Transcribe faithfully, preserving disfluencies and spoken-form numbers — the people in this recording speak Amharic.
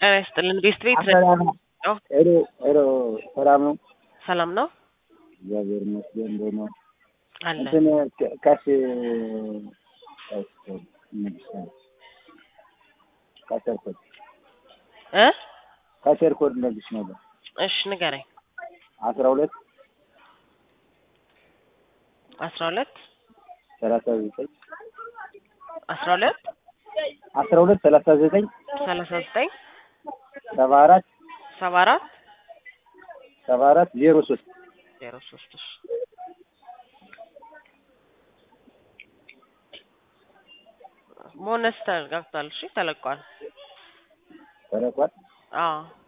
ጤና ይስጥልን ቤስት ቤት ሰላም ነው። ሄሎ ሄሎ ሰላም ነው። ሰላም ነው እግዚአብሔር ይመስገን። እንደት ነው? አለ እንትን ካሽ ካሸር ኮድ እ ካሸር ኮድ ነግሽ ነበር። እሺ ንገረኝ። አስራ ሁለት አስራ ሁለት ሰላሳ ዘጠኝ አስራ ሁለት አስራ ሁለት ሰላሳ ዘጠኝ ሰላሳ ዘጠኝ ሰባ አራት ሰባ አራት ሰባ አራት ዜሮ ሶስት ዜሮ ሶስት ሞነስተር ገብቷል። እሺ ተለቋል። ተለቋል። አዎ